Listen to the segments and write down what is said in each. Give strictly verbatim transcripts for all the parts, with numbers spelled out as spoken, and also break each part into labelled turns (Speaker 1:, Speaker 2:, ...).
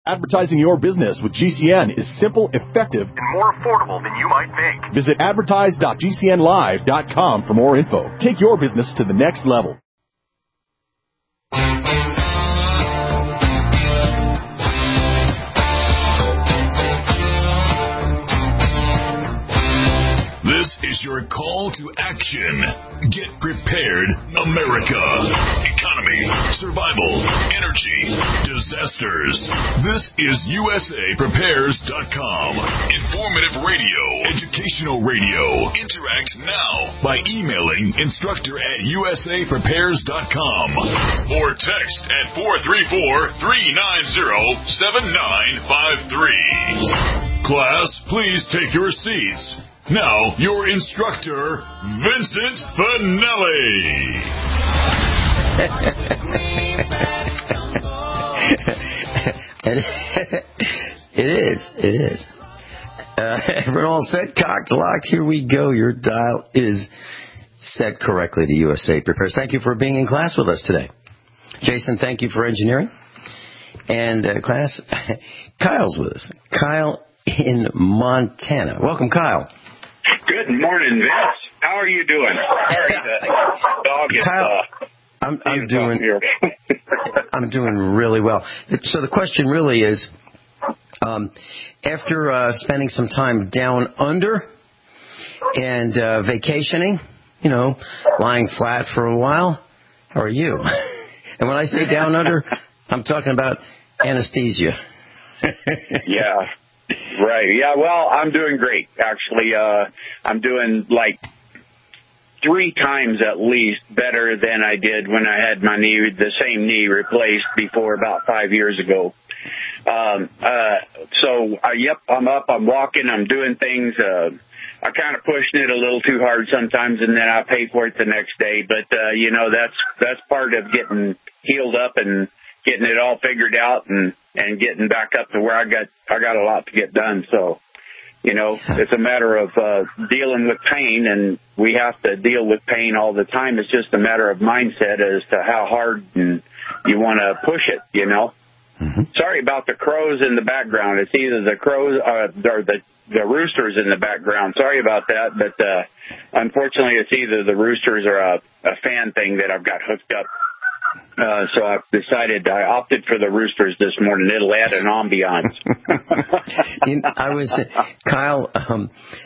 Speaker 1: Advertising your business with G C N is simple, effective, and more affordable than you might think. Visit advertise dot g c n live dot com for more info. Take your business to the next level.
Speaker 2: This is your call to action. Get prepared, America. Economy, survival, energy, disasters. This is U S A Prepares dot com. Informative radio, educational radio. Interact now by emailing instructor at U S A Prepares dot com or text at four three four, three nine zero, seven nine five three. Class, please take your seats. Now, your instructor, Vincent Finelli.
Speaker 3: It is. It is. Uh, everyone all set, cocked, locked. Here we go. Your dial is set correctly to U S A Prepares. Thank you for being in class with us today. Jason, thank you for engineering. And uh, class, Kyle's with us. Kyle in Montana. Welcome, Kyle.
Speaker 4: Good morning, Vince. How are you doing? Sorry, the dog is.
Speaker 3: Kyle,
Speaker 4: uh,
Speaker 3: I'm, I'm doing. Here. I'm doing really well. So the question really is, um, after uh, spending some time down under and uh, vacationing, you know, lying flat for a while, how are you? And when I say down under, I'm talking about anesthesia.
Speaker 4: Yeah. Right. Yeah, well, I'm doing great, actually. Uh, I'm doing like three times at least better than I did when I had my knee, the same knee replaced before about five years ago. Um, uh, so, uh, yep, I'm up, I'm walking, I'm doing things. Uh, I kind of pushing it a little too hard sometimes, and then I pay for it the next day. But, uh, you know, that's that's part of getting healed up and getting it all figured out and, and getting back up to where I got I got a lot to get done. So, you know, it's a matter of uh, dealing with pain, and we have to deal with pain all the time. It's just a matter of mindset as to how hard and you want to push it, you know. Mm-hmm. Sorry about the crows in the background. It's either the crows uh, or the, the roosters in the background. Sorry about that, but uh, unfortunately it's either the roosters or a, a fan thing that I've got hooked up. Uh, so I've decided I opted for the roosters this morning. It'll add an ambiance.
Speaker 3: you know, I was, Kyle, um,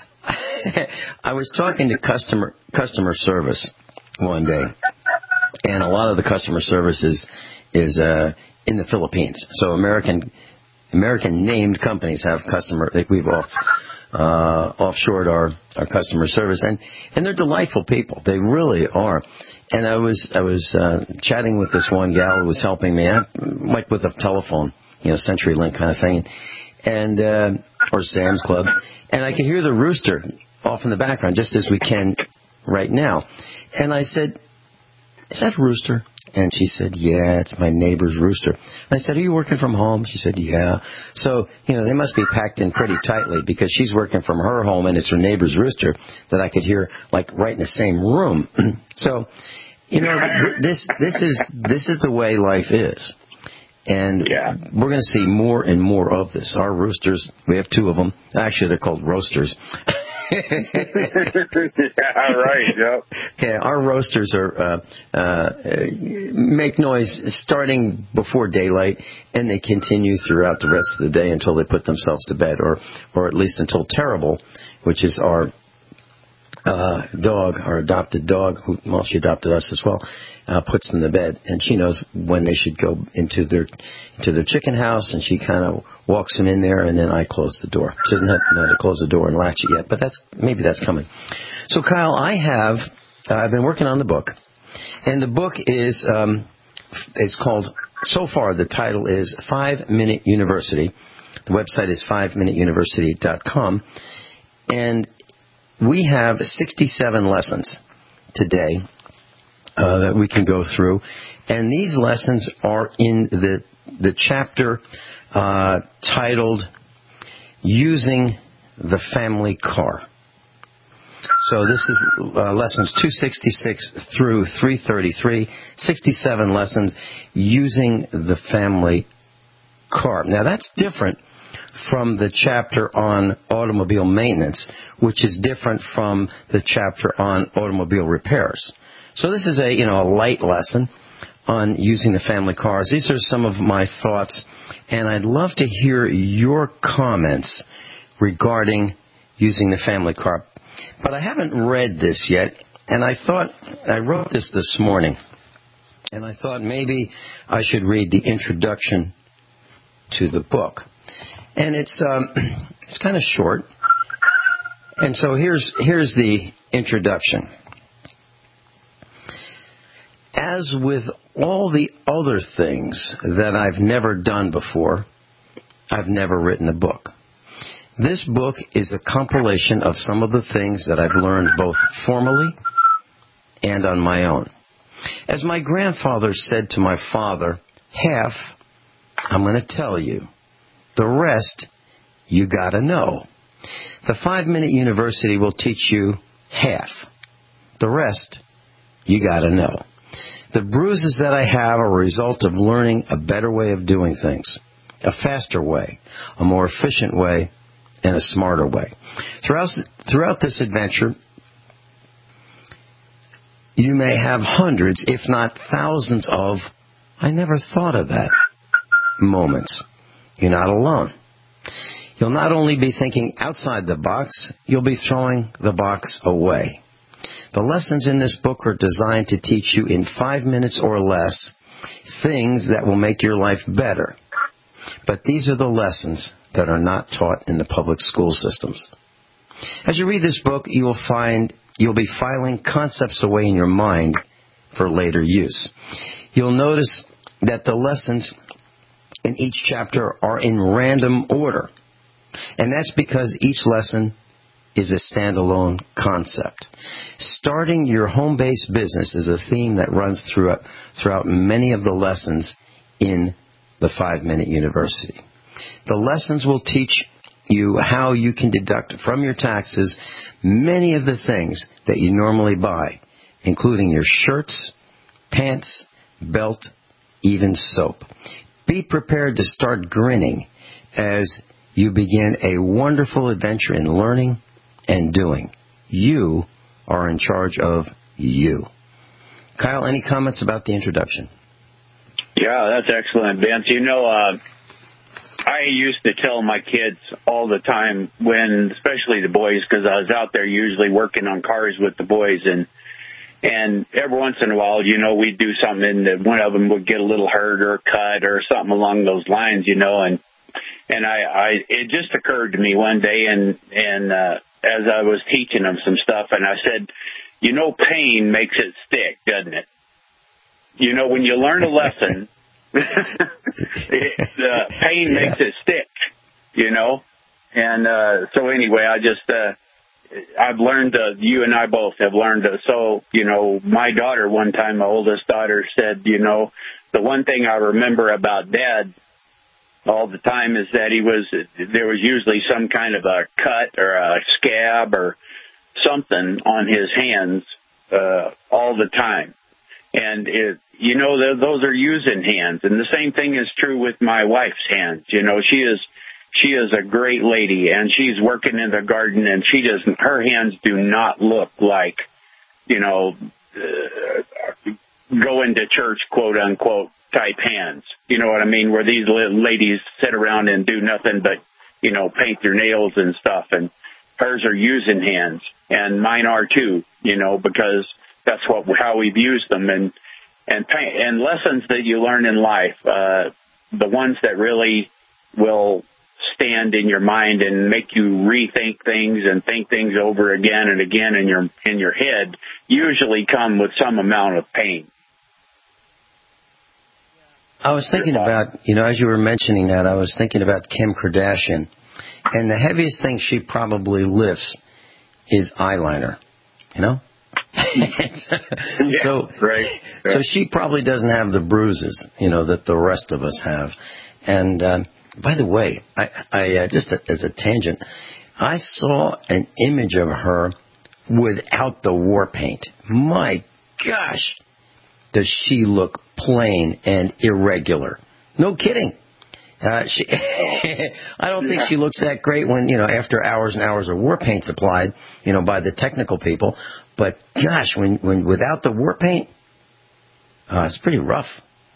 Speaker 3: I was talking to customer customer service one day, and a lot of the customer service is, is uh, in the Philippines. So American American named companies have customer, like we've off, uh, offshored our, our customer service, and, and they're delightful people. They really are. And I was I was uh, chatting with this one gal who was helping me, I, like with a telephone, you know, CenturyLink kind of thing, and uh, or Sam's Club, and I could hear the rooster off in the background, just as we can right now. And I said, "Is that a rooster?" And she said, "Yeah, it's my neighbor's rooster." And I said, "Are you working from home?" She said, "Yeah." So, you know, they must be packed in pretty tightly because she's working from her home and it's her neighbor's rooster that I could hear, like, right in the same room. So, you know, th- this this is this is the way life is. And yeah. We're going to see more and more of this. Our roosters, we have two of them. Actually, they're called roasters.
Speaker 4: Yeah, right. Yep.
Speaker 3: Yeah, our roasters are uh, uh, make noise starting before daylight, and they continue throughout the rest of the day until they put themselves to bed, or or at least until Terrible, which is our uh, dog, our adopted dog, who well, she adopted us as well, uh, puts them to bed, and she knows when they should go into their into their chicken house, and she kind of walks them in there, and then I close the door. She doesn't have know to close the door and latch it yet, but that's maybe that's coming. So, Kyle, I have uh, I've been working on the book, and the book is um, it's called. So far, the title is Five Minute University. The website is five minute university dot com, and we have sixty-seven lessons today uh, that we can go through, and these lessons are in the the chapter uh, titled "Using the Family Car." So this is uh, lessons two sixty-six through three thirty-three, sixty-seven lessons using the family car. Now, that's different from the chapter on automobile maintenance, which is different from the chapter on automobile repairs. So this is a, you know, a light lesson on using the family cars. These are some of my thoughts, and I'd love to hear your comments regarding using the family car. But I haven't read this yet, and I thought, I wrote this this morning, and I thought maybe I should read the introduction to the book. And it's um, it's kind of short. And so here's here's the introduction. As with all the other things that I've never done before, I've never written a book. This book is a compilation of some of the things that I've learned both formally and on my own. As my grandfather said to my father, half I'm going to tell you. The rest, you got to know. The five-minute university will teach you half. The rest, you got to know. The bruises that I have are a result of learning a better way of doing things, a faster way, a more efficient way, and a smarter way. Throughout, throughout this adventure, you may have hundreds, if not thousands of, I never thought of that, moments. You're not alone. You'll not only be thinking outside the box, you'll be throwing the box away. The lessons in this book are designed to teach you in five minutes or less things that will make your life better. But these are the lessons that are not taught in the public school systems. As you read this book, you will find you'll be filing concepts away in your mind for later use. You'll notice that the lessons in each chapter are in random order. And that's because each lesson is a standalone concept. Starting your home-based business is a theme that runs throughout, throughout many of the lessons in the five-minute university. The lessons will teach you how you can deduct from your taxes many of the things that you normally buy, including your shirts, pants, belt, even soap. Be prepared to start grinning as you begin a wonderful adventure in learning and doing. You are in charge of you. Kyle, any comments about the introduction?
Speaker 4: Yeah, that's excellent, Vince. You know, uh, I used to tell my kids all the time when, especially the boys, because I was out there usually working on cars with the boys, and And every once in a while, you know, we'd do something that one of them would get a little hurt or cut or something along those lines, you know. And and I, I it just occurred to me one day, and and uh, as I was teaching them some stuff, and I said, you know, pain makes it stick, doesn't it? You know, when you learn a lesson, it, uh, pain yeah. makes it stick, you know. And uh, so anyway, I just. Uh, I've learned, uh, you and I both have learned, uh, so, you know, my daughter one time, my oldest daughter said, you know, the one thing I remember about Dad all the time is that he was, there was usually some kind of a cut or a scab or something on his hands uh, all the time. And, it, you know, those are using hands. And the same thing is true with my wife's hands. You know, she is... She is a great lady, and she's working in the garden, and she doesn't, her hands do not look like, you know, uh, going to church, quote unquote, type hands. You know what I mean? Where these ladies sit around and do nothing but, you know, paint their nails and stuff. And hers are using hands, and mine are too, you know, because that's what, how we've used them. And, and, paint, and lessons that you learn in life, uh, the ones that really will stand in your mind and make you rethink things and think things over again and again in your in your head usually come with some amount of pain.
Speaker 3: I was thinking about, you know, as you were mentioning that, I was thinking about Kim Kardashian, and the heaviest thing she probably lifts is eyeliner, you know?
Speaker 4: yeah,
Speaker 3: so,
Speaker 4: right, right.
Speaker 3: So she probably doesn't have the bruises, you know, that the rest of us have. And uh, by the way, I, I uh, just as a tangent, I saw an image of her without the war paint. My gosh, does she look plain and irregular? No kidding. Uh, she, I don't think she looks that great when, you know, after hours and hours of war paint's applied, you know, by the technical people. But gosh, when, when without the war paint, uh, it's pretty rough.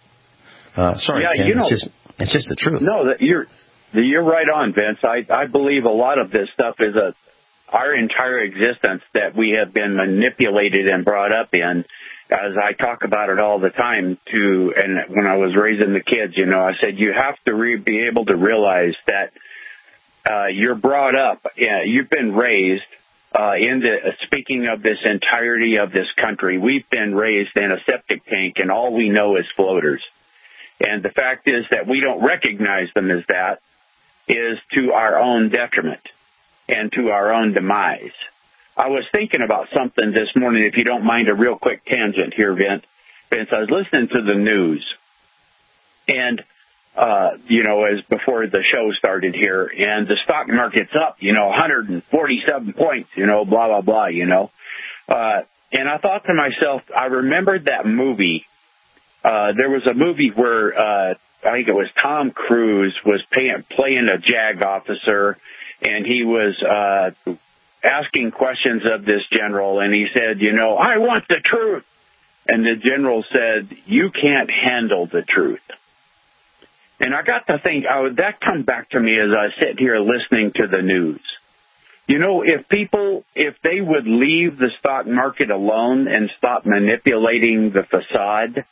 Speaker 3: Uh, sorry,
Speaker 4: yeah,
Speaker 3: Ken,
Speaker 4: you know,
Speaker 3: it's just, it's just the truth.
Speaker 4: No, that you're, you're right on, Vince. I, I believe a lot of this stuff is a, our entire existence that we have been manipulated and brought up in. As I talk about it all the time, to and when I was raising the kids, you know, I said you have to re- be able to realize that uh, you're brought up, uh, you've been raised uh, in the, uh, speaking of this entirety of this country, we've been raised in a septic tank, and all we know is floaters. And the fact is that we don't recognize them as that is to our own detriment and to our own demise. I was thinking about something this morning, if you don't mind a real quick tangent here, Vince. Vince, I was listening to the news, and, uh, you know, as before the show started here, and the stock market's up, you know, one hundred forty-seven points, you know, blah, blah, blah, you know. Uh, and I thought to myself, I remembered that movie. Uh, there was a movie where uh, I think it was Tom Cruise was pay- playing a JAG officer, and he was uh, asking questions of this general, and he said, you know, I want the truth. And the general said, you can't handle the truth. And I got to think, I would, that come back to me as I sit here listening to the news. You know, if people, if they would leave the stock market alone and stop manipulating the facade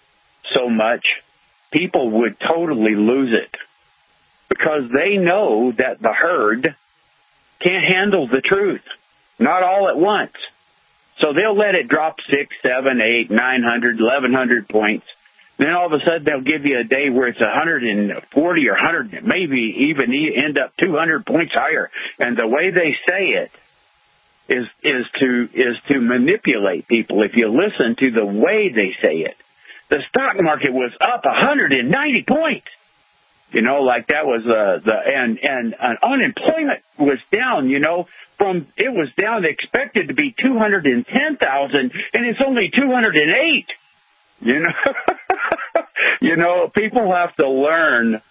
Speaker 4: so much, people would totally lose it, because they know that the herd can't handle the truth, not all at once. So they'll let it drop six, seven, eight, nine hundred, eleven hundred points. Then all of a sudden they'll give you a day where it's one hundred forty or one hundred, maybe even end up two hundred points higher. And the way they say it is is to is to manipulate people. If you listen to the way they say it, the stock market was up one hundred ninety points. You know, like that was uh, the and and uh, unemployment was down. You know, from it was down expected to be two hundred and ten thousand, and it's only two hundred and eight. You know, you know, people have to learn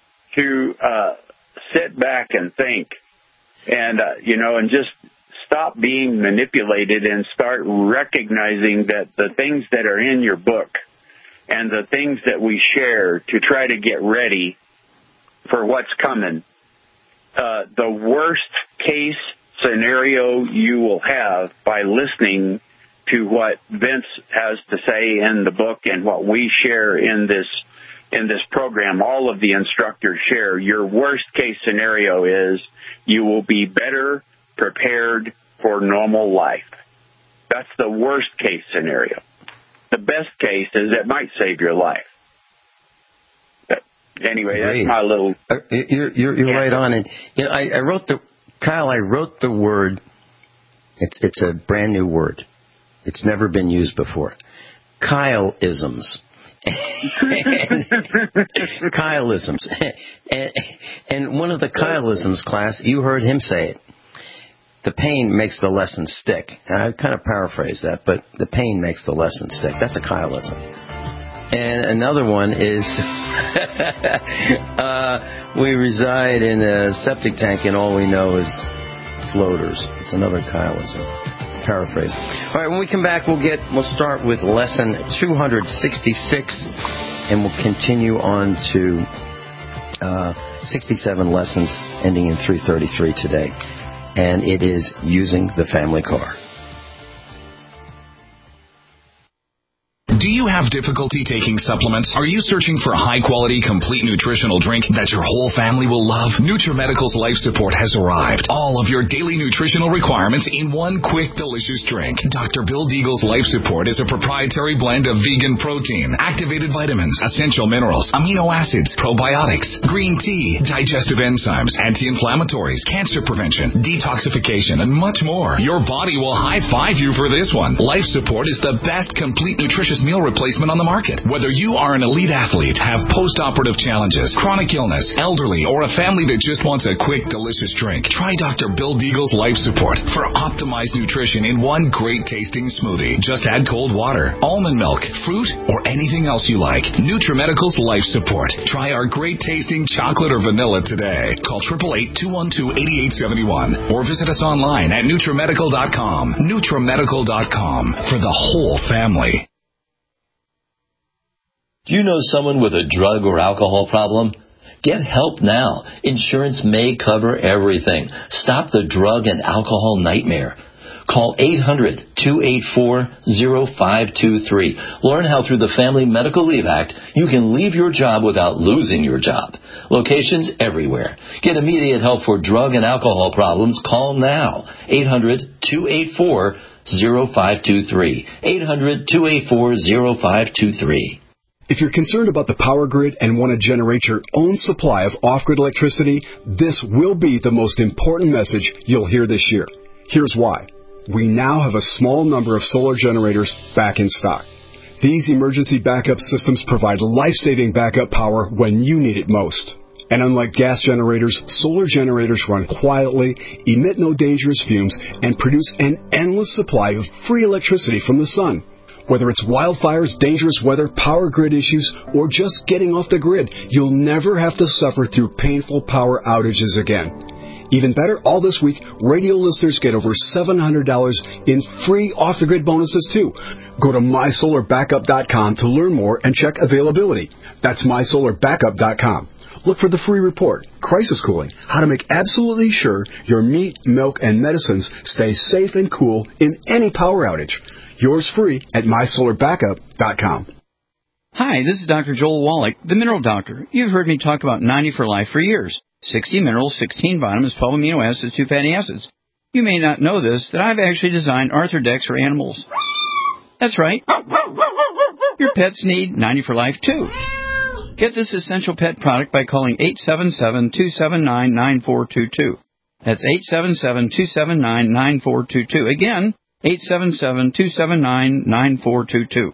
Speaker 4: to uh, sit back and think, and uh, you know, and just stop being manipulated and start recognizing that the things that are in your book and the things that we share to try to get ready for what's coming, uh, the worst case scenario you will have by listening to what Vince has to say in the book and what we share in this in this program, all of the instructors share, your worst case scenario is you will be better prepared for normal life. That's the worst case scenario. The best case is it might save your life. Anyway,
Speaker 3: Great.
Speaker 4: That's my little...
Speaker 3: You're, you're, you're
Speaker 4: yeah.
Speaker 3: right on. And you know, I, I wrote the... Kyle, I wrote the word... It's it's a brand new word. It's never been used before. Kyle-isms. Kyle-isms. And, and one of the Kyle-isms class, you heard him say it. The pain makes the lesson stick. And I kind of paraphrase that, but the pain makes the lesson stick. That's a Kyle-ism. And another one is uh, we reside in a septic tank and all we know is floaters. It's another Kyle-ism. Paraphrase. All right, when we come back, we'll get we'll start with lesson two hundred sixty-six, and we'll continue on to uh, sixty-seven lessons, ending in three thirty-three today. And it is using the family car.
Speaker 2: Do you have difficulty taking supplements? Are you searching for a high-quality, complete nutritional drink that your whole family will love? NutriMedical's Life Support has arrived. All of your daily nutritional requirements in one quick, delicious drink. Doctor Bill Deagle's Life Support is a proprietary blend of vegan protein, activated vitamins, essential minerals, amino acids, probiotics, green tea, digestive enzymes, anti-inflammatories, cancer prevention, detoxification, and much more. Your body will high-five you for this one. Life Support is the best complete nutritious meal replacement replacement on the market. Whether you are an elite athlete, have post-operative challenges, chronic illness, elderly, or a family that just wants a quick, delicious drink, try Doctor Bill Deagle's Life Support for optimized nutrition in one great tasting smoothie. Just add cold water, almond milk, fruit, or anything else you like. NutriMedical's Life Support. Try our great tasting chocolate or vanilla today. Call eight eight eight, two one two, eight eight seven one or visit us online at NutriMedical dot com. NutriMedical dot com for the whole family.
Speaker 5: Do you know someone with a drug or alcohol problem? Get help now. Insurance may cover everything. Stop the drug and alcohol nightmare. Call eight hundred, two eight four, zero five two three. Learn how through the Family Medical Leave Act you can leave your job without losing your job. Locations everywhere. Get immediate help for drug and alcohol problems. Call now. eight hundred, two eight four, zero five two three. eight hundred, two eight four, zero five two three.
Speaker 6: If you're concerned about the power grid and want to generate your own supply of off-grid electricity, this will be the most important message you'll hear this year. Here's why. We now have a small number of solar generators back in stock. These emergency backup systems provide life-saving backup power when you need it most. And unlike gas generators, solar generators run quietly, emit no dangerous fumes, and produce an endless supply of free electricity from the sun. Whether it's wildfires, dangerous weather, power grid issues, or just getting off the grid, you'll never have to suffer through painful power outages again. Even better, all this week, radio listeners get over seven hundred dollars in free off-the-grid bonuses, too. Go to my solar backup dot com to learn more and check availability. That's my solar backup dot com. Look for the free report, Crisis Cooling, how to make absolutely sure your meat, milk, and medicines stay safe and cool in any power outage. Yours free at my solar backup dot com.
Speaker 7: Hi, this is Doctor Joel Wallach, the Mineral Doctor. You've heard me talk about ninety for Life for years. sixty minerals, sixteen vitamins, twelve amino acids, two fatty acids. You may not know this, that I've actually designed Arthrodex for animals. That's right. Your pets need ninety for Life, too. Get this essential pet product by calling eight seven seven, two seven nine, nine four two two. That's eight seven seven, two seven nine, nine four two two. Again, eight seven seven, two seven nine, nine four two two.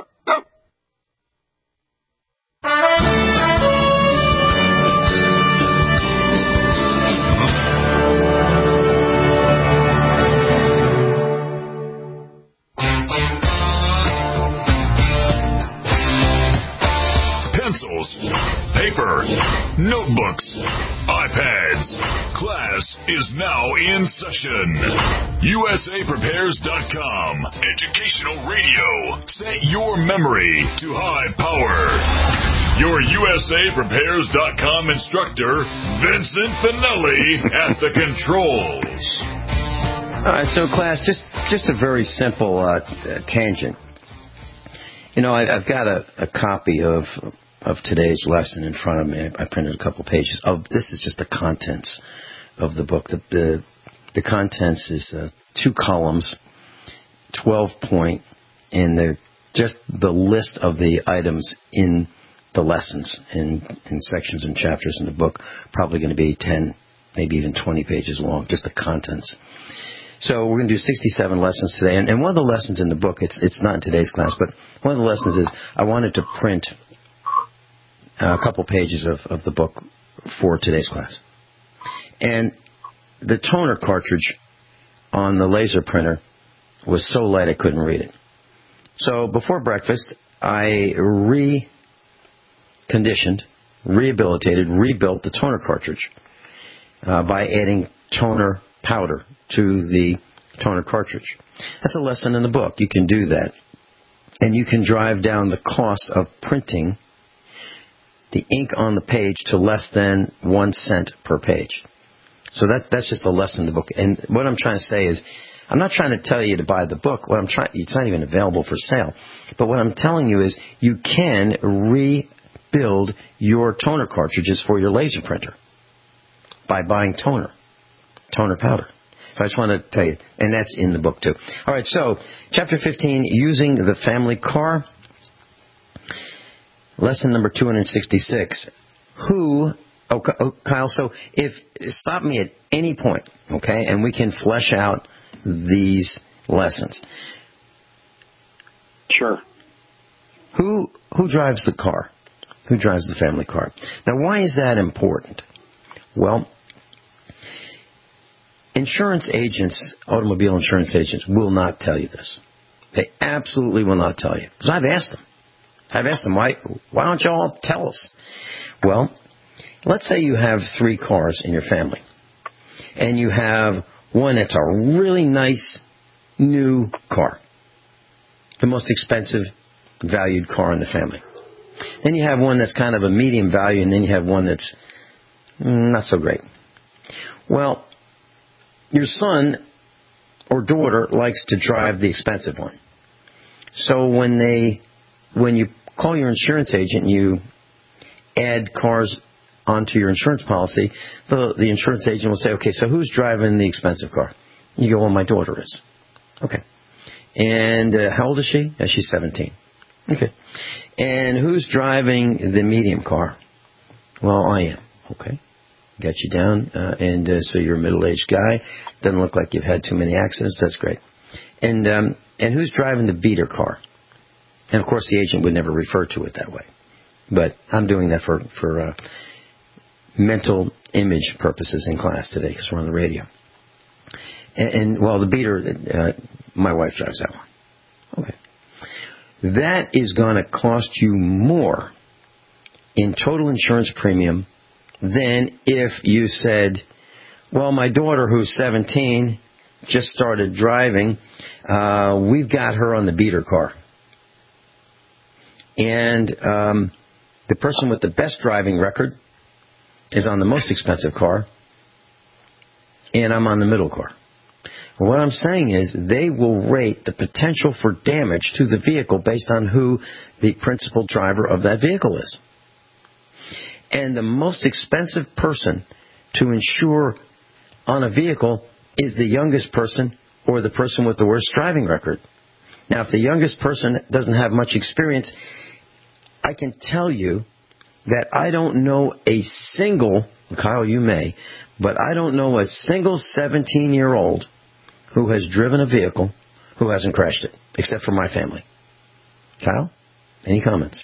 Speaker 2: Pencils, paper, notebooks, iPads. Class is now in session. U S A Prepares dot com. Educational radio. Set your memory to high power. Your U S A Prepares dot com instructor, Vincent Finelli, at the controls.
Speaker 3: All right, so class, just just a very simple uh, tangent. You know, I, I've got a, a copy of of today's lesson in front of me. I printed a couple pages of. This is just the contents of the book. The the, the contents is uh, two columns, twelve point, and they're just the list of the items in the lessons in in sections and chapters in the book. Probably going to be ten, maybe even twenty pages long. Just the contents. So we're going to do sixty-seven lessons today, and, and one of the lessons in the book, it's it's not in today's class, but one of the lessons is I wanted to print a couple pages of, of the book for today's class. And the toner cartridge on the laser printer was so light I couldn't read it. So before breakfast, I reconditioned, rehabilitated, rebuilt the toner cartridge uh, by adding toner powder to the toner cartridge. That's a lesson in the book. You can do that. And you can drive down the cost of printing the ink on the page to less than one cent per page. So that, that's just a lesson in the book. And what I'm trying to say is, I'm not trying to tell you to buy the book. What I'm trying, it's not even available for sale. But what I'm telling you is, you can rebuild your toner cartridges for your laser printer by buying toner, toner powder. So I just want to tell you, and that's in the book too. All right, so chapter fifteen, using the family car. Lesson number two hundred sixty-six. Who, oh, oh, Kyle, so if, stop me at any point, okay, and we can flesh out these lessons.
Speaker 4: Sure.
Speaker 3: Who who drives the car? Who drives the family car? Now, why is that important? Well, insurance agents, automobile insurance agents, will not tell you this. They absolutely will not tell you. Because I've asked them. I've asked them, why, why don't you all tell us? Well, let's say you have three cars in your family. And you have one that's a really nice new car. The most expensive valued car in the family. Then you have one that's kind of a medium value, and then you have one that's not so great. Well, your son or daughter likes to drive the expensive one. So when they, when you call your insurance agent and you add cars onto your insurance policy, the, the insurance agent will say, okay, so who's driving the expensive car? You go, well, my daughter is. Okay. And uh, how old is she? Uh, she's seventeen. Okay. And who's driving the medium car? Well, I am. Okay. Got you down. Uh, and uh, so you're a middle-aged guy. Doesn't look like you've had too many accidents. That's great. And um, and who's driving the beater car? And, of course, the agent would never refer to it that way. But I'm doing that for, for uh, mental image purposes in class today because we're on the radio. And, and well, the beater, uh, my wife drives that one. Okay. That is going to cost you more in total insurance premium than if you said, well, my daughter who's seventeen just started driving, uh, we've got her on the beater car. And um, the person with the best driving record is on the most expensive car, and I'm on the middle car. What I'm saying is they will rate the potential for damage to the vehicle based on who the principal driver of that vehicle is. And the most expensive person to insure on a vehicle is the youngest person or the person with the worst driving record. Now, if the youngest person doesn't have much experience, I can tell you that I don't know a single, Kyle, you may, but I don't know a single seventeen-year-old who has driven a vehicle who hasn't crashed it, except for my family. Kyle, any comments?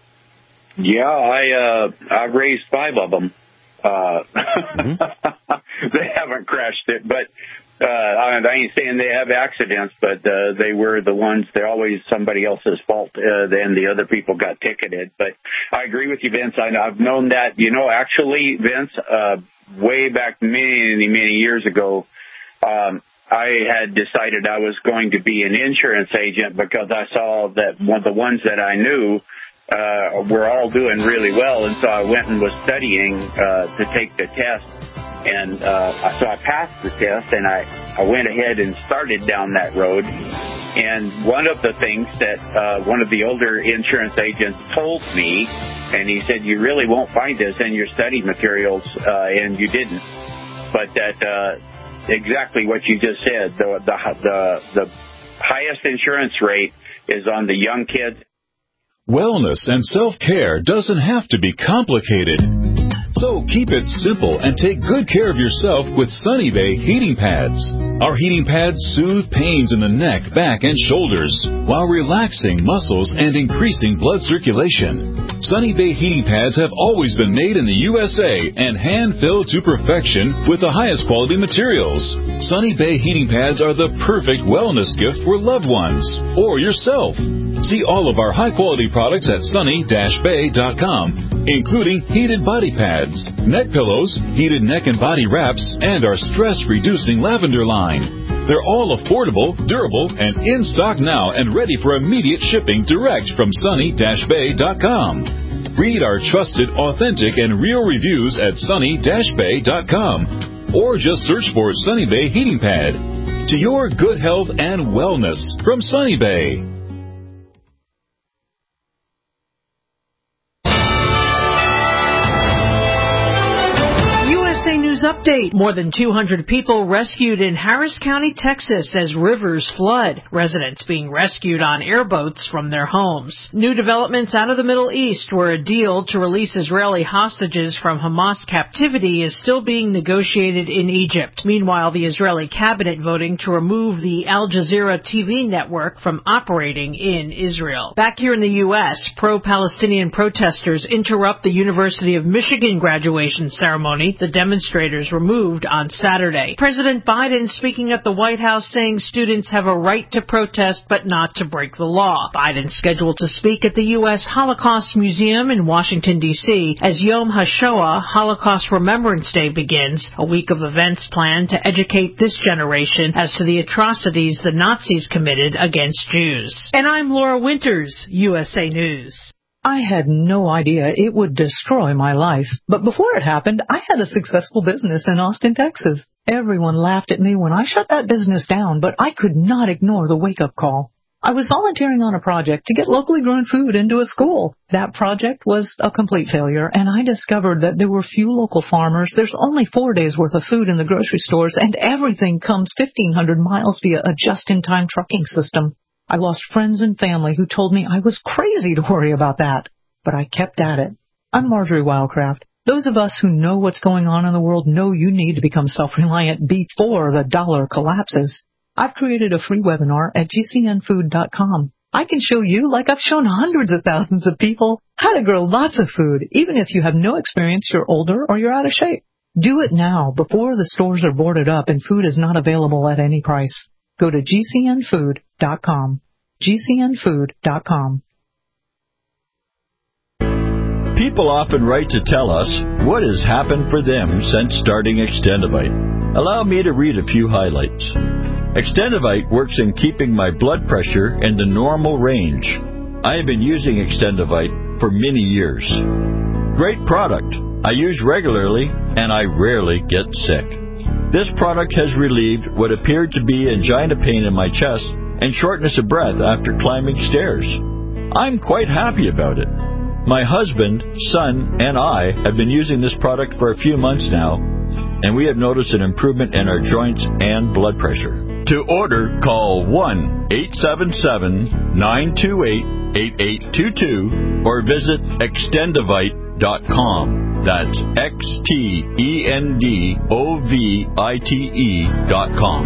Speaker 4: Yeah, I uh, I've raised five of them. Uh, mm-hmm. They haven't crashed it, but uh, I ain't saying they have accidents, but uh, they were the ones. They're always somebody else's fault. Uh, then the other people got ticketed. But I agree with you, Vince. I, I've known that. You know, actually, Vince, uh, way back many many years ago. Um, I had decided I was going to be an insurance agent because I saw that one of the ones that I knew uh, were all doing really well, and so I went and was studying uh, to take the test, and uh, so I passed the test, and I, I went ahead and started down that road, and one of the things that uh, one of the older insurance agents told me, and he said, you really won't find this in your study materials, uh, and you didn't, but that... Uh, Exactly what you just said. The, the the the highest insurance rate is on the young kids.
Speaker 1: Wellness and self-care doesn't have to be complicated. So keep it simple and take good care of yourself with Sunny Bay heating pads. Our heating pads soothe pains in the neck, back, and shoulders while relaxing muscles and increasing blood circulation. Sunny Bay heating pads have always been made in the U S A and hand-filled to perfection with the highest quality materials. Sunny Bay heating pads are the perfect wellness gift for loved ones or yourself. See all of our high-quality products at sunny dash bay dot com, including heated body pads, neck pillows, heated neck and body wraps, and our stress-reducing lavender line. They're all affordable, durable, and in stock now and ready for immediate shipping direct from sunny dash bay dot com. Read our trusted, authentic, and real reviews at sunny dash bay dot com or just search for Sunny Bay Heating Pad. To your good health and wellness from Sunny Bay.
Speaker 8: News Update. More than two hundred people rescued in Harris County, Texas as rivers flood. Residents being rescued on airboats from their homes. New developments out of the Middle East, where a deal to release Israeli hostages from Hamas captivity is still being negotiated in Egypt. Meanwhile, the Israeli cabinet voting to remove the Al Jazeera T V network from operating in Israel. Back here in the U S, pro-Palestinian protesters interrupt the University of Michigan graduation ceremony. The demonstrators were moved on Saturday. President Biden speaking at the White House saying students have a right to protest but not to break the law. Biden scheduled to speak at the U S Holocaust Museum in Washington, D C as Yom HaShoah, Holocaust Remembrance Day, begins, a week of events planned to educate this generation as to the atrocities the Nazis committed against Jews. And I'm Laura Winters, U S A News.
Speaker 9: I had no idea it would destroy my life. But before it happened, I had a successful business in Austin, Texas. Everyone laughed at me when I shut that business down, but I could not ignore the wake-up call. I was volunteering on a project to get locally grown food into a school. That project was a complete failure, and I discovered that there were few local farmers. There's only four days' worth of food in the grocery stores, and everything comes fifteen hundred miles via a just-in-time trucking system. I lost friends and family who told me I was crazy to worry about that, but I kept at it. I'm Marjorie Wildcraft. Those of us who know what's going on in the world know you need to become self-reliant before the dollar collapses. I've created a free webinar at G C N food dot com. I can show you, like I've shown hundreds of thousands of people, how to grow lots of food, even if you have no experience, you're older, or you're out of shape. Do it now, before the stores are boarded up and food is not available at any price. Go to G C N food dot com. G C N food dot com.
Speaker 10: People often write to tell us what has happened for them since starting Extendivite. Allow me to read a few highlights. Extendivite works in keeping my blood pressure in the normal range. I have been using Extendivite for many years. Great product. I use regularly and I rarely get sick. This product has relieved what appeared to be angina pain in my chest and shortness of breath after climbing stairs. I'm quite happy about it. My husband, son, and I have been using this product for a few months now, and we have noticed an improvement in our joints and blood pressure. To order, call one eight seven seven, nine two eight, eight eight two two or visit extendivite dot com. That's X T E N D O V I T E dot com.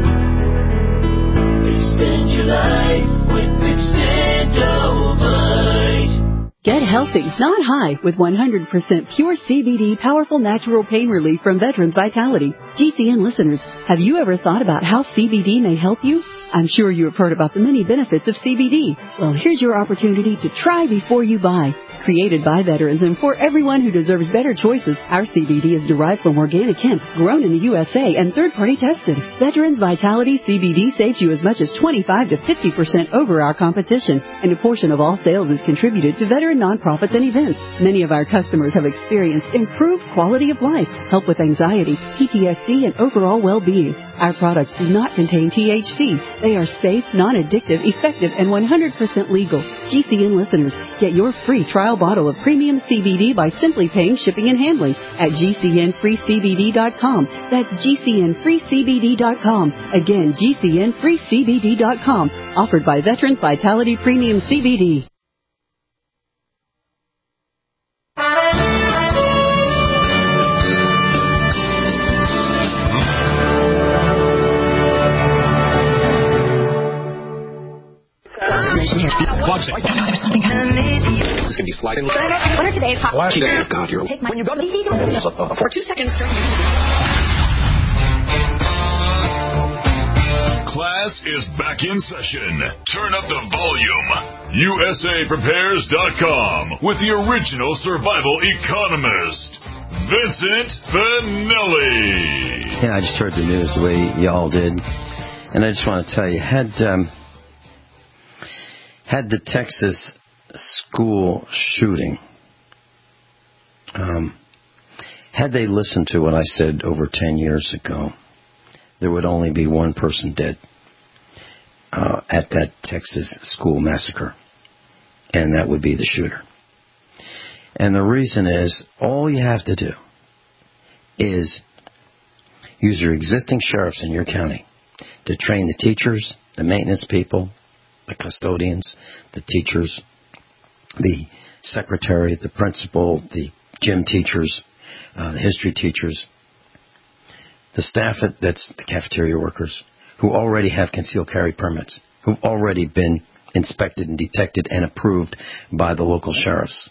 Speaker 11: Extend your life with Extendivite. Get healthy, not high, with one hundred percent pure C B D powerful natural pain relief from Veterans Vitality. G C N listeners, have you ever thought about how C B D may help you? I'm sure you have heard about the many benefits of C B D. Well, here's your opportunity to try before you buy. Created by veterans and for everyone who deserves better choices, our C B D is derived from organic hemp, grown in the U S A and third-party tested. Veterans Vitality C B D saves you as much as twenty-five to fifty percent over our competition, and a portion of all sales is contributed to veteran nonprofits and events. Many of our customers have experienced improved quality of life, help with anxiety, P T S D, and overall well-being. Our products do not contain T H C. They are safe, non-addictive, effective, and one hundred percent legal. G C N listeners, get your free trial bottle of premium C B D by simply paying shipping and handling at G C N free C B D dot com. That's G C N free C B D dot com. Again, G C N free C B D dot com. Offered by Veterans Vitality Premium C B D.
Speaker 12: This can be sliding. What are today's hot? Well, God, you're take my, when you go to the for two seconds.
Speaker 2: Class is back in session. Turn up the volume. U S A Prepares dot com with the original survival economist, Vincent Finelli.
Speaker 3: Yeah, I just heard the news the way y'all did, and I just want to tell you, had um, had the Texas school shooting, um, had they listened to what I said over ten years ago, there would only be one person dead uh, at that Texas school massacre, and that would be the shooter. And the reason is, all you have to do is use your existing sheriffs in your county to train the teachers, the maintenance people, the custodians, the teachers, the secretary, the principal, the gym teachers, uh, the history teachers, the staff at, that's the cafeteria workers, who already have concealed carry permits, who've already been inspected and detected and approved by the local sheriffs.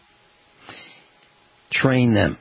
Speaker 3: Train them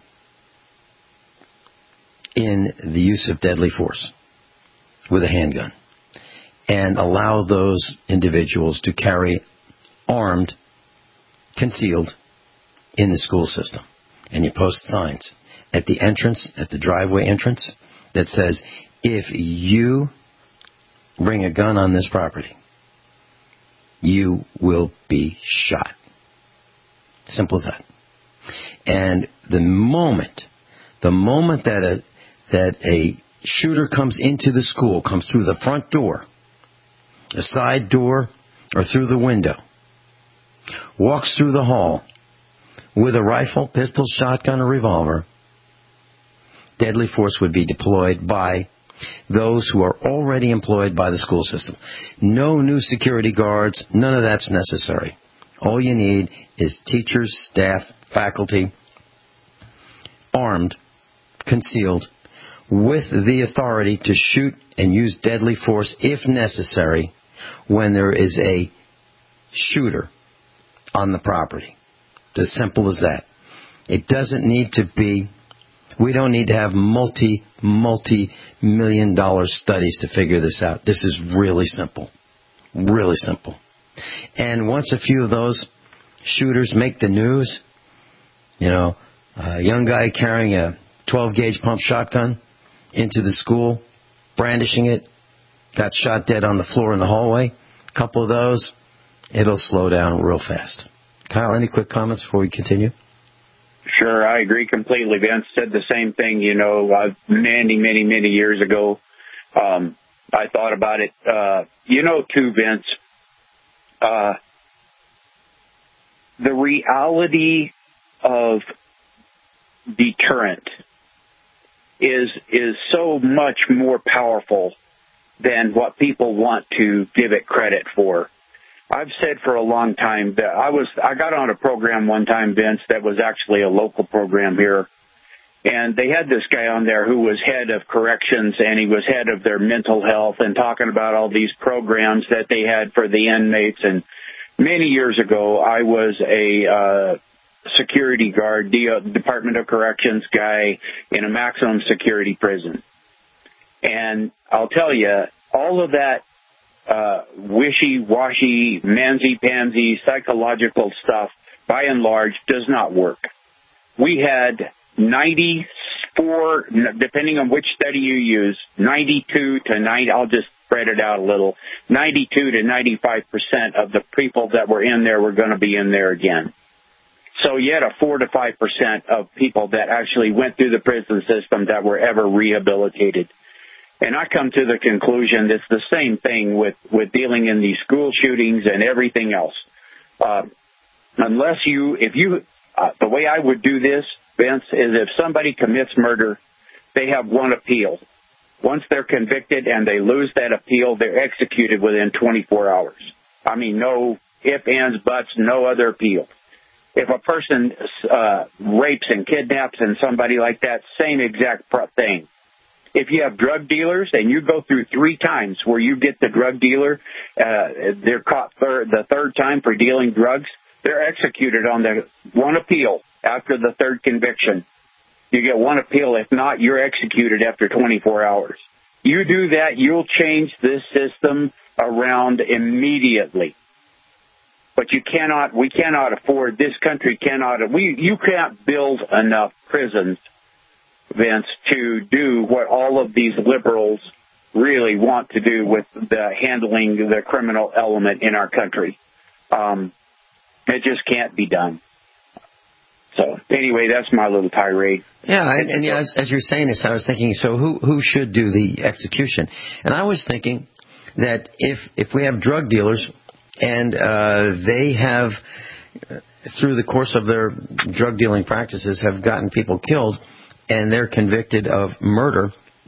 Speaker 3: in the use of deadly force with a handgun, and allow those individuals to carry armed, concealed, in the school system. And you post signs at the entrance, at the driveway entrance, that says, if you bring a gun on this property, you will be shot. Simple as that. And the moment, the moment that a, that a shooter comes into the school, comes through the front door, the side door, or through the window, walks through the hall with a rifle, pistol, shotgun, or revolver, deadly force would be deployed by those who are already employed by the school system. No new security guards, none of that's necessary. All you need is teachers, staff, faculty, armed, concealed, with the authority to shoot and use deadly force if necessary when there is a shooter on the property. It's as simple as that. It doesn't need to be, we don't need to have multi, multi-million dollar studies to figure this out. This is really simple. Really simple. And once a few of those shooters make the news, you know, a young guy carrying a twelve gauge pump shotgun into the school, brandishing it, got shot dead on the floor in the hallway, a couple of those, it'll slow down real fast. Kyle, any quick comments before we continue?
Speaker 4: Sure, I agree completely. Vince said the same thing, you know, uh, many, many, many years ago. Um, I thought about it. Uh, you know, too, Vince, uh, the reality of deterrent is is so much more powerful than what people want to give it credit for. I've said for a long time that I was I got on a program one time, Vince, that was actually a local program here, and they had this guy on there who was head of corrections, and he was head of their mental health, and talking about all these programs that they had for the inmates. And many years ago, I was a uh, security guard, the Department of Corrections guy in a maximum security prison, and I'll tell you, all of that Uh, wishy-washy, mamsy-pamsy, psychological stuff, by and large, does not work. We had ninety-four, depending on which study you use, ninety-two to ninety, I'll just spread it out a little, ninety-two to ninety-five percent of the people that were in there were going to be in there again. So you had a four to five percent of people that actually went through the prison system that were ever rehabilitated. And I come to the conclusion it's the same thing with, with dealing in these school shootings and everything else. Uh, unless you, if you, uh, the way I would do this, Vince, is if somebody commits murder, they have one appeal. Once they're convicted and they lose that appeal, they're executed within twenty-four hours. I mean, no ifs, ands, buts, no other appeal. If a person uh, rapes and kidnaps and somebody like that, same exact thing. If you have drug dealers and you go through three times where you get the drug dealer, uh, they're caught third, the third time for dealing drugs, they're executed on the one appeal after the third conviction. You get one appeal. If not, you're executed after twenty-four hours. You do that, you'll change this system around immediately. But you cannot, we cannot afford, this country cannot, we, you can't build enough prisons, Vince, to do what all of these liberals really want to do with the handling the criminal element in our country. Um, it just can't be done. So anyway, that's my little tirade.
Speaker 3: Yeah, and, and yeah, as, as you're saying this, I was thinking, so who who should do the execution? And I was thinking that if if we have drug dealers and uh, they have, through the course of their drug dealing practices, have gotten people killed, and they're convicted of murder,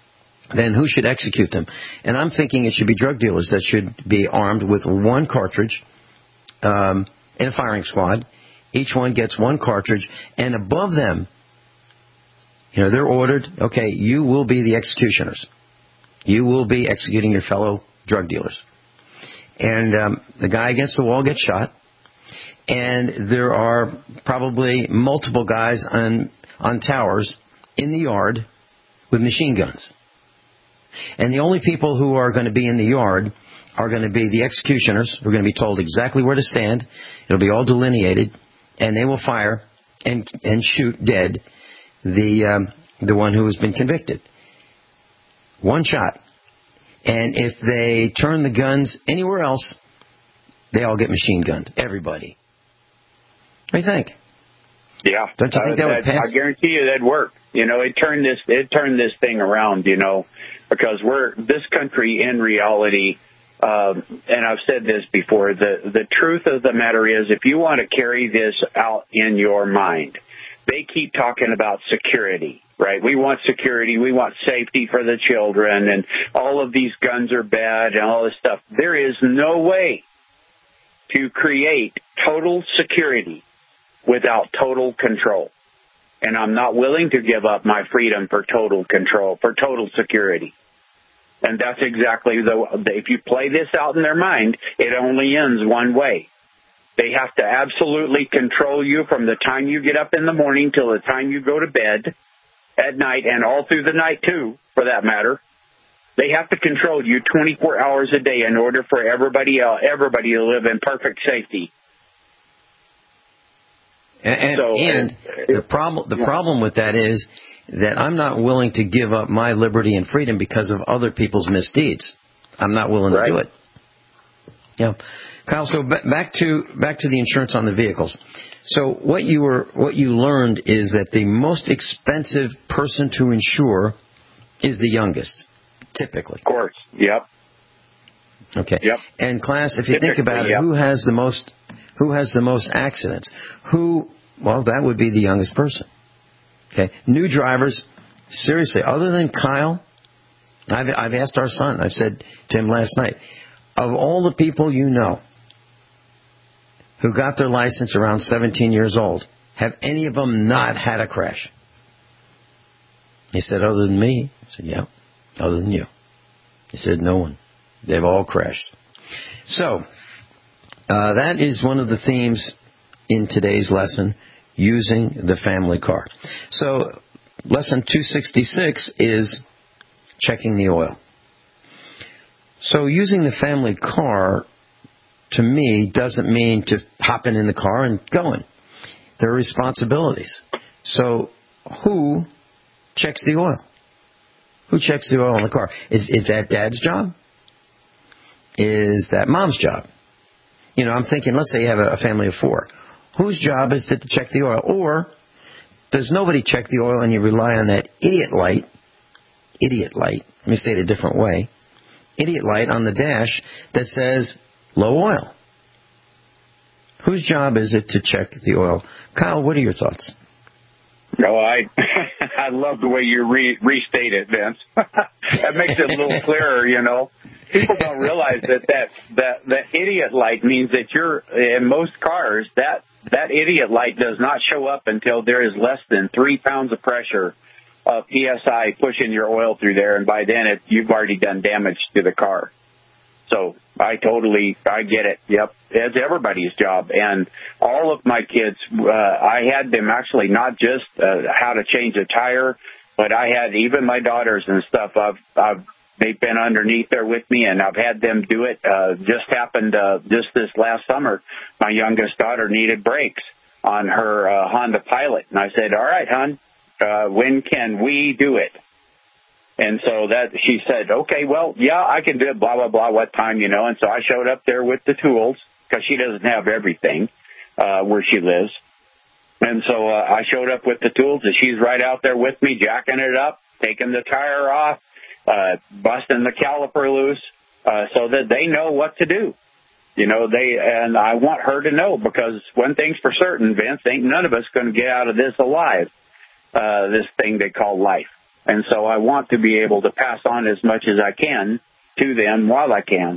Speaker 3: then who should execute them? And I'm thinking it should be drug dealers that should be armed with one cartridge um, in a firing squad. Each one gets one cartridge, and above them, you know, they're ordered, okay, you will be the executioners. You will be executing your fellow drug dealers. And um, the guy against the wall gets shot, and there are probably multiple guys on on towers in the yard with machine guns. And the only people who are going to be in the yard are going to be the executioners, who are going to be told exactly where to stand. It'll be all delineated, and they will fire and and shoot dead the um, the one who has been convicted. One shot. And if they turn the guns anywhere else, they all get machine gunned. Everybody. What do you think?
Speaker 4: Yeah.
Speaker 3: Don't you think uh, that would pass?
Speaker 4: I guarantee you that'd work. You know, it turned this it turned this thing around, you know, because we're this country in reality, um, and I've said this before, the, the truth of the matter is if you want to carry this out in your mind, they keep talking about security, right? We want security. We want safety for the children, and all of these guns are bad and all this stuff. There is no way to create total security without total control. And I'm not willing to give up my freedom for total control, for total security. And that's exactly the, if you play this out in their mind, it only ends one way. They have to absolutely control you from the time you get up in the morning till the time you go to bed at night, and all through the night, too, for that matter. They have to control you twenty-four hours a day in order for everybody else, everybody to live in perfect safety.
Speaker 3: And, and,
Speaker 4: so,
Speaker 3: and
Speaker 4: uh,
Speaker 3: the problem the yeah. problem with that is that I'm not willing to give up my liberty and freedom because of other people's misdeeds. I'm not willing
Speaker 4: right.
Speaker 3: to do it. Yeah. Kyle, so back to back to the insurance on the vehicles. So what you were what you learned is that the most expensive person to insure is the youngest, typically.
Speaker 4: Of course. Yep.
Speaker 3: Okay.
Speaker 4: Yep.
Speaker 3: And class, if you
Speaker 4: typically,
Speaker 3: think about it,
Speaker 4: yep.
Speaker 3: who has the most who has the most accidents? Who well, that would be the youngest person. Okay. New drivers, seriously, other than Kyle, I've I've asked our son, I've said to him last night, of all the people you know who got their license around seventeen years old, have any of them not had a crash? He said, other than me? I said, yeah, other than you. He said, no one. They've all crashed. So, uh, that is one of the themes in today's lesson, using the family car. So, lesson two sixty-six is checking the oil. So, using the family car, to me, doesn't mean just hopping in the car and going. There are responsibilities. So, who checks the oil? Who checks the oil in the car? Is is that dad's job? Is that mom's job? You know, I'm thinking, let's say you have a family of four. Whose job is it to check the oil? Or does nobody check the oil and you rely on that idiot light, idiot light, let me say it a different way, idiot light on the dash that says low oil? Whose job is it to check the oil? Kyle, what are your thoughts?
Speaker 4: No, I I love the way you re- restate it, Vince. That makes it a little clearer, you know. People don't realize that that, that that idiot light means that you're, in most cars, that, that idiot light does not show up until there is less than three pounds of pressure of P S I pushing your oil through there, and by then it, you've already done damage to the car. So I totally, I get it. Yep. It's everybody's job. And all of my kids, uh, I had them actually not just uh, how to change a tire, but I had even my daughters and stuff. I've, I've, they've been underneath there with me, and I've had them do it. Uh, just happened uh, just this last summer. My youngest daughter needed brakes on her uh, Honda Pilot. And I said, all right, hon, uh, when can we do it? And so that she said, okay, well, yeah, I can do it, blah, blah, blah, what time, you know. And so I showed up there with the tools because she doesn't have everything uh, where she lives. And so uh, I showed up with the tools, and she's right out there with me, jacking it up, taking the tire off, uh, busting the caliper loose uh, so that they know what to do. You know, they, and I want her to know, because one thing's for certain, Vince, ain't none of us going to get out of this alive, uh, this thing they call life. And so I want to be able to pass on as much as I can to them while I can.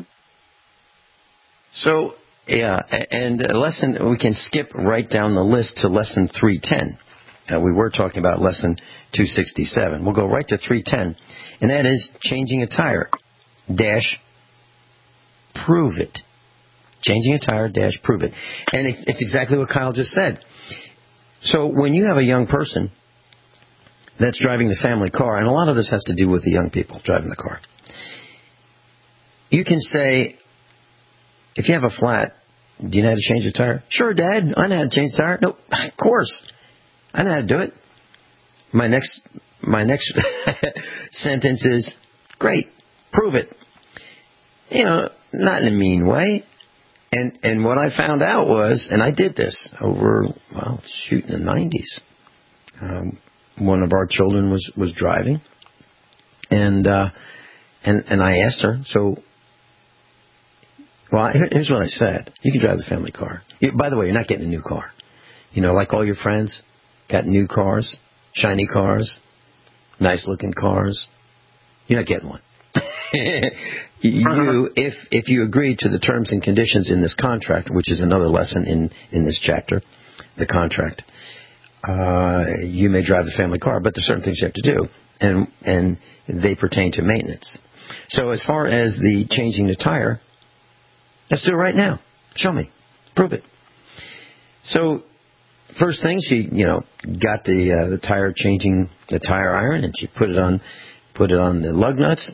Speaker 3: So, yeah, and lesson, we can skip right down the list to lesson three ten. Uh, we were talking about lesson two sixty-seven. We'll go right to three ten, and that is changing a tire, dash, prove it. Changing a tire, dash, prove it. And it, it's exactly what Kyle just said. So when you have a young person that's driving the family car, and a lot of this has to do with the young people driving the car, you can say, if you have a flat, do you know how to change a tire? Sure, Dad, I know how to change a tire. No, of course. I know how to do it. My next my next sentence is, great, prove it. You know, not in a mean way. And and what I found out was, and I did this over, well, shoot, in the nineties. Um, one of our children was, was driving, and uh, and and I asked her, so, well, here's what I said. You can drive the family car. You, by the way, you're not getting a new car. You know, like all your friends got new cars, shiny cars, nice-looking cars. You're not getting one. you, if if you agree to the terms and conditions in this contract, which is another lesson in, in this chapter, the contract, uh, you may drive the family car, but there's certain things you have to do, and and they pertain to maintenance. So as far as the changing the tire, let's do it right now. Show me. Prove it. So first thing, she, you know, got the uh, the tire changing, the tire iron, and she put it on, put it on the lug nuts.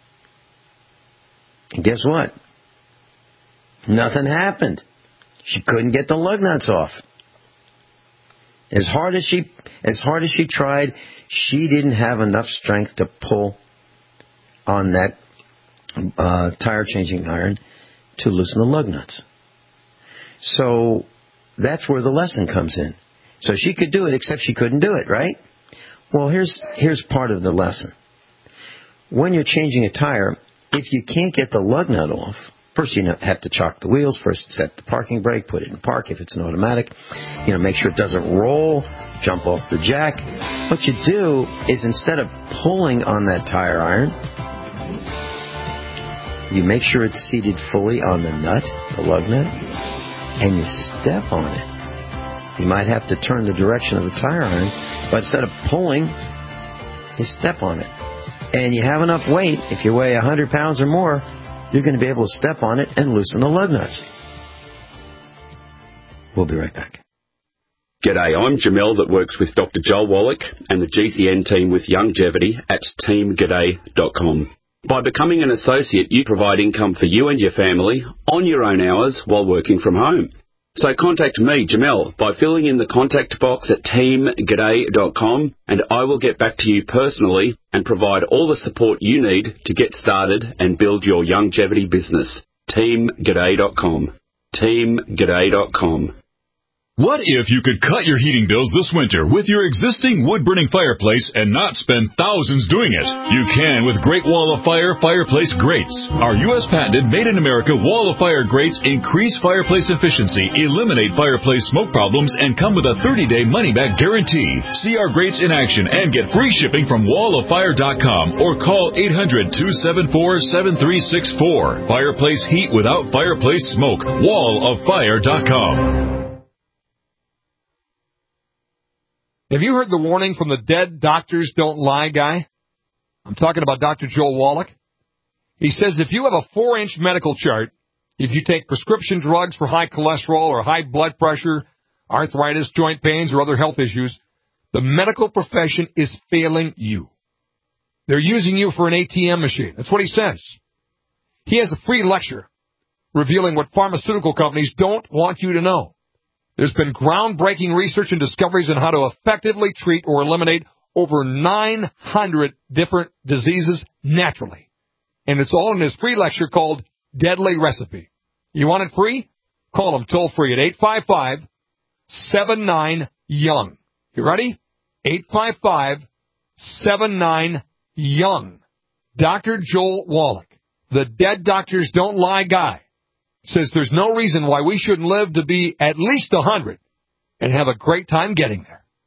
Speaker 3: And guess what? Nothing happened. She couldn't get the lug nuts off. As hard as she, as hard as she tried, she didn't have enough strength to pull on that uh, tire changing iron to loosen the lug nuts. So that's where the lesson comes in. So she could do it, except she couldn't do it, right? Well, here's here's part of the lesson. When you're changing a tire, if you can't get the lug nut off, first you have to chock the wheels, first set the parking brake, put it in park if it's an automatic, you know, make sure it doesn't roll, jump off the jack. What you do is, instead of pulling on that tire iron, you make sure it's seated fully on the nut, the lug nut, and you step on it. You might have to turn the direction of the tire iron, but instead of pulling, you step on it. And you have enough weight, if you weigh one hundred pounds or more, you're going to be able to step on it and loosen the lug nuts. We'll be right back.
Speaker 13: G'day, I'm Jamel that works with Doctor Joel Wallach and the G C N team with Longevity at team g'day dot com. By becoming an associate, you provide income for you and your family on your own hours while working from home. So contact me, Jamel, by filling in the contact box at team g'day dot com, and I will get back to you personally and provide all the support you need to get started and build your longevity business. team g'day dot com. team g'day dot com.
Speaker 1: What if you could cut your heating bills this winter with your existing wood-burning fireplace and not spend thousands doing it? You can with Great Wall of Fire fireplace grates. Our U S patented made-in-America Wall of Fire grates increase fireplace efficiency, eliminate fireplace smoke problems, and come with a thirty-day money-back guarantee. See our grates in action and get free shipping from wall of fire dot com or call eight hundred, two seven four, seven three six four. Fireplace heat without fireplace smoke. wall of fire dot com.
Speaker 14: Have you heard the warning from the Dead Doctors Don't Lie guy? I'm talking about Doctor Joel Wallach. He says if you have a four-inch medical chart, if you take prescription drugs for high cholesterol or high blood pressure, arthritis, joint pains, or other health issues, the medical profession is failing you. They're using you for an A T M machine. That's what he says. He has a free lecture revealing what pharmaceutical companies don't want you to know. There's been groundbreaking research and discoveries on how to effectively treat or eliminate over nine hundred different diseases naturally. And it's all in this free lecture called Deadly Recipe. You want it free? Call them toll free at eight five five, seven nine, young. You ready? eight five five, seven nine, young. Doctor Joel Wallach, the Dead Doctors Don't Lie guy, says there's no reason why we shouldn't live to be at least one hundred and have a great time getting there.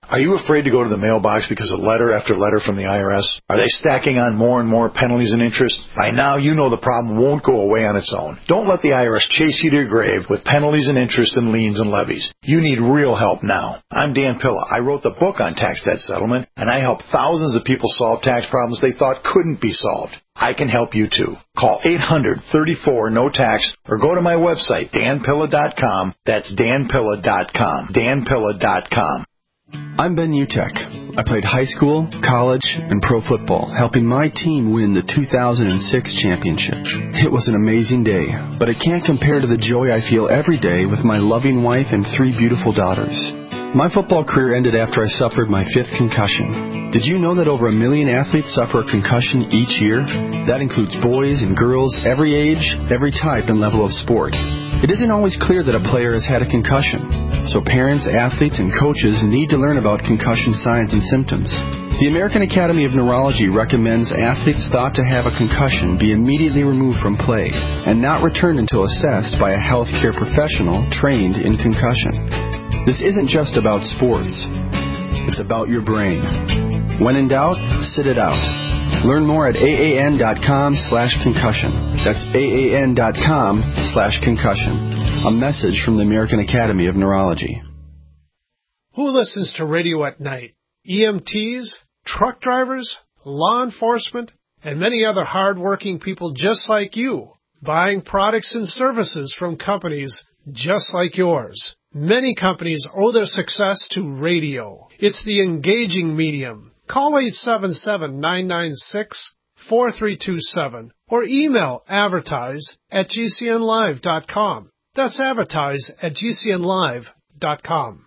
Speaker 15: Are you afraid to go to the mailbox because of letter after letter from the I R S? Are they stacking on more and more penalties and interest? By now, you know the problem won't go away on its own. Don't let the I R S chase you to your grave with penalties and interest and liens and levies. You need real help now. I'm Dan Pilla. I wrote the book on tax debt settlement, and I help thousands of people solve tax problems they thought couldn't be solved. I can help you too. Call eight hundred, thirty-four, no tax or go to my website, dan pilla dot com. That's dan pilla dot com. dan pilla dot com.
Speaker 16: I'm Ben Utek. I played high school, college, and pro football, helping my team win the two thousand six championship. It was an amazing day, but it can't compare to the joy I feel every day with my loving wife and three beautiful daughters. My football career ended after I suffered my fifth concussion. Did you know that over a million athletes suffer a concussion each year? That includes boys and girls, every age, every type and level of sport. It isn't always clear that a player has had a concussion, so parents, athletes, and coaches need to learn about concussion signs and symptoms. The American Academy of Neurology recommends athletes thought to have a concussion be immediately removed from play and not returned until assessed by a healthcare professional trained in concussion. This isn't just about sports. It's about your brain. When in doubt, sit it out. Learn more at aan.com slash concussion. That's aan.com slash concussion. A message from the American Academy of Neurology.
Speaker 17: Who listens to radio at night? E M Ts, truck drivers, law enforcement, and many other hard-working people just like you, buying products and services from companies just like yours. Many companies owe their success to radio. It's the engaging medium. Call eight seven seven, nine nine six, four three two seven or email advertise at g c n live dot com. That's advertise at g c n live dot com.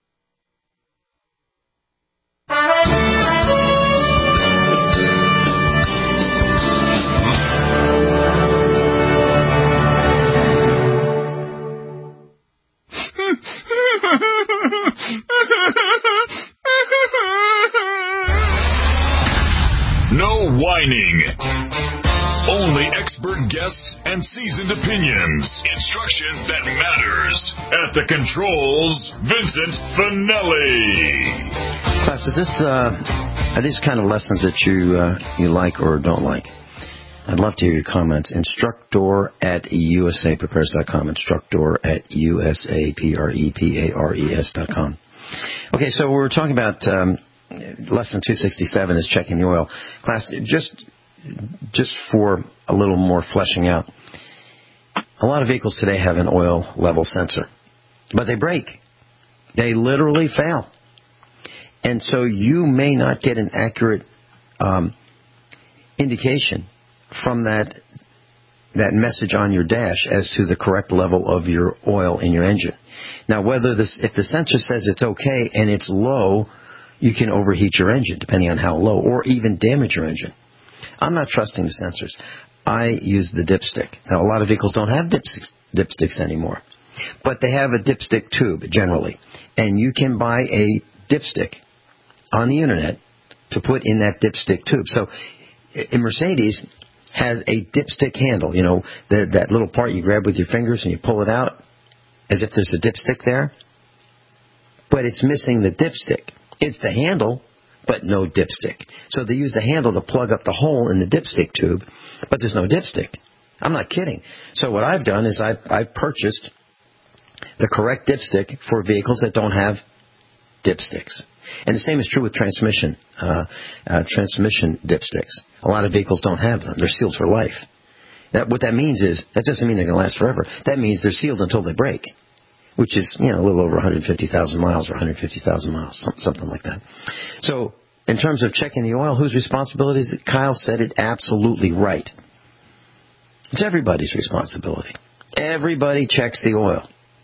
Speaker 2: No whining. Only expert guests and seasoned opinions. Instruction that matters. At the controls, Vincent Finelli.
Speaker 3: Class, is this, uh, are these kind of lessons that you, uh, you like or don't like? I'd love to hear your comments. Instructor at u s a prepares dot com. Instructor at u s a prepares dot com. Okay, so we're talking about um, lesson two sixty-seven is checking the oil. Class, just just for a little more fleshing out, a lot of vehicles today have an oil level sensor, but they break. They literally fail. And so you may not get an accurate um, indication from that that message on your dash as to the correct level of your oil in your engine. Now, whether this, if the sensor says it's okay and it's low, you can overheat your engine, depending on how low, or even damage your engine. I'm not trusting the sensors. I use the dipstick. Now, a lot of vehicles don't have dipsticks, dipsticks anymore, but they have a dipstick tube, generally. And you can buy a dipstick on the Internet to put in that dipstick tube. So, in Mercedes has a dipstick handle, you know, the, that little part you grab with your fingers and you pull it out as if there's a dipstick there. But it's missing the dipstick. It's the handle, but no dipstick. So they use the handle to plug up the hole in the dipstick tube, but there's no dipstick. I'm not kidding. So what I've done is I've, I've purchased the correct dipstick for vehicles that don't have dipsticks. And the same is true with transmission, uh, uh, transmission dipsticks. A lot of vehicles don't have them. They're sealed for life. That, what that means is, that doesn't mean they're going to last forever. That means they're sealed until they break, which is, you know, a little over one hundred fifty thousand miles or one hundred fifty thousand miles, something like that. So in terms of checking the oil, whose responsibility is it? Kyle said it absolutely right. It's everybody's responsibility. Everybody checks the oil.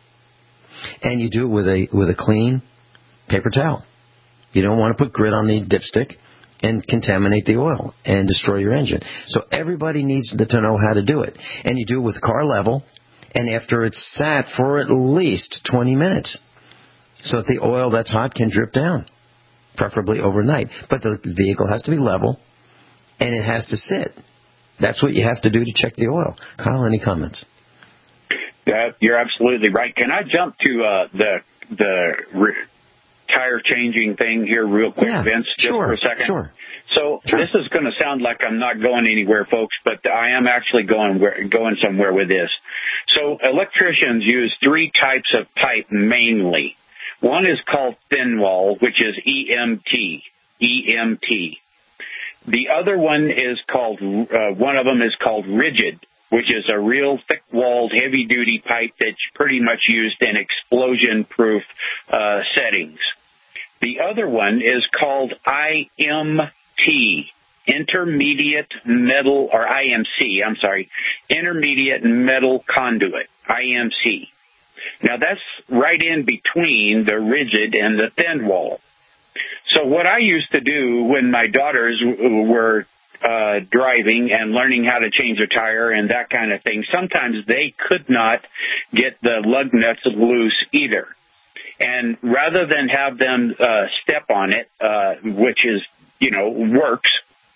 Speaker 3: And you do it with a with a clean paper towel. You don't want to put grit on the dipstick and contaminate the oil and destroy your engine. So everybody needs to know how to do it. And you do it with car level, and after it's sat for at least twenty minutes, so that the oil that's hot can drip down, preferably overnight. But the vehicle has to be level, and it has to sit. That's what you have to do to check the oil. Kyle, any comments?
Speaker 4: That, you're absolutely right. Can I jump to uh, the the re- tire changing thing here real quick,
Speaker 3: yeah,
Speaker 4: Vince, just
Speaker 3: sure,
Speaker 4: for a second?
Speaker 3: Sure.
Speaker 4: So sure. This is going to sound like I'm not going anywhere, folks, but I am actually going going somewhere with this. So electricians use three types of pipe mainly. One is called thin wall, which is E M T. E M T. The other one is called, uh, one of them is called rigid, which is a real thick-walled, heavy-duty pipe that's pretty much used in explosion-proof uh, settings. The other one is called I M T, Intermediate Metal, or I M C, I'm sorry, Intermediate Metal Conduit, I M C. Now, that's right in between the rigid and the thin wall. So what I used to do when my daughters were uh, driving and learning how to change a tire and that kind of thing, sometimes they could not get the lug nuts loose either. And rather than have them uh, step on it, uh, which is, you know, works,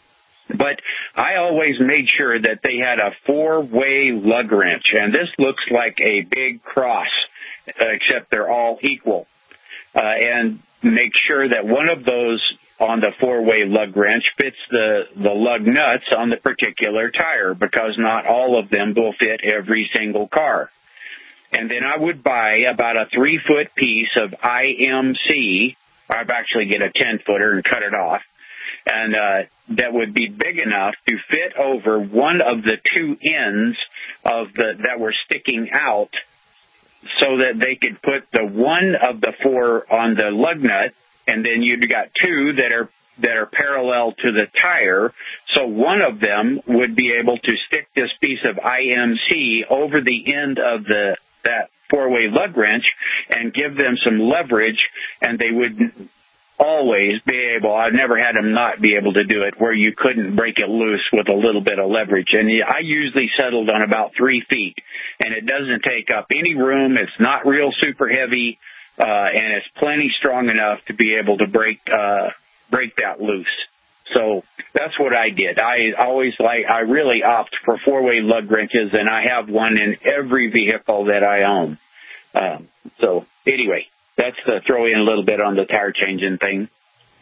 Speaker 4: but I always made sure that they had a four-way lug wrench. And this looks like a big cross, uh, except they're all equal. Uh, and make sure that one of those on the four-way lug wrench fits the, the lug nuts on the particular tire, because not all of them will fit every single car. And then I would buy about a three-foot piece of I M C. I'd actually get a ten-footer and cut it off. And uh, that would be big enough to fit over one of the two ends of the that were sticking out, so that they could put the one of the four on the lug nut, and then you've got two that are that are parallel to the tire. So one of them would be able to stick this piece of I M C over the end of the that four-way lug wrench and give them some leverage, and they would always be able, I've never had them not be able to do it, where you couldn't break it loose with a little bit of leverage. And I usually settled on about three feet, and it doesn't take up any room. It's not real super heavy, uh, and it's plenty strong enough to be able to break, uh, break that loose. So that's what I did. I always like, I really opt for four-way lug wrenches, and I have one in every vehicle that I own. Um, so anyway, that's to throw in a little bit on the tire changing thing.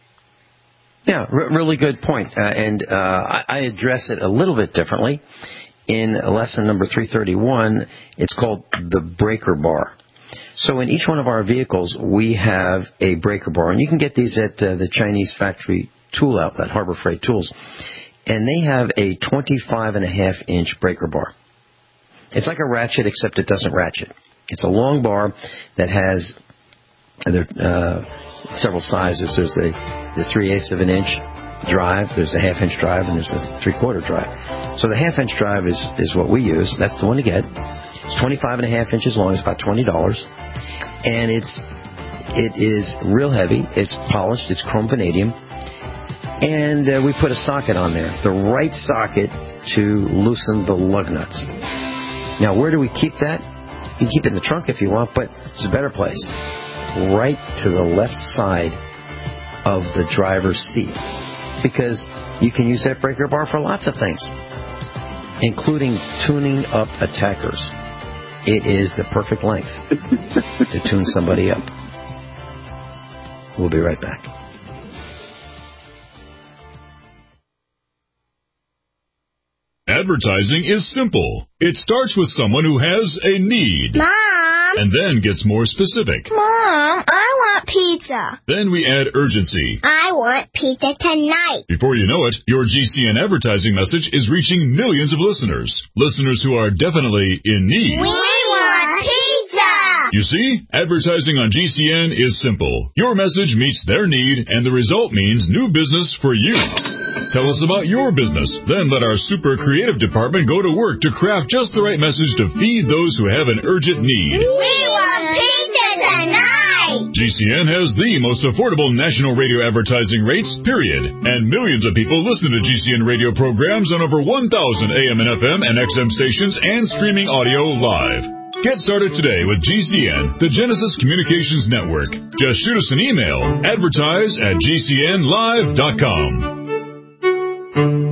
Speaker 3: Yeah, r- really good point. Uh, and uh, I, I address it a little bit differently. In lesson number three thirty-one, it's called the breaker bar. So in each one of our vehicles, we have a breaker bar. And you can get these at uh, the Chinese factory tool outlet, Harbor Freight Tools. And they have a twenty-five and a half inch breaker bar. It's like a ratchet, except it doesn't ratchet. It's a long bar that has there, uh, several sizes. There's the, the three-eighths of an inch drive, there's a half-inch drive, and there's a three-quarter drive. So the half-inch drive is, is what we use. That's the one to get. It's twenty-five and a half inches long. It's about twenty dollars. And it's, it is real heavy. It's polished. It's chrome vanadium. And uh, we put a socket on there, the right socket to loosen the lug nuts. Now, where do we keep that? You can keep it in the trunk if you want, but it's a better place. Right to the left side of the driver's seat. Because you can use that breaker bar for lots of things, including tuning up attackers. It is the perfect length to tune somebody up. We'll be right back.
Speaker 1: Advertising is simple. It starts with someone who has a need.
Speaker 18: Mom!
Speaker 1: And then gets more specific.
Speaker 18: Mom, I want pizza.
Speaker 1: Then we add urgency.
Speaker 18: I want pizza tonight.
Speaker 1: Before you know it, your G C N advertising message is reaching millions of listeners. Listeners who are definitely in need.
Speaker 18: We want pizza!
Speaker 1: You see, advertising on G C N is simple. Your message meets their need, and the result means new business for you. Tell us about your business. Then let our super creative department go to work to craft just the right message to feed those who have an urgent need.
Speaker 18: We want pizza tonight!
Speaker 1: G C N has the most affordable national radio advertising rates, period. And millions of people listen to G C N radio programs on over one thousand A M and F M and X M stations and streaming audio live. Get started today with G C N, the Genesis Communications Network. Just shoot us an email, advertise at G C N live dot com.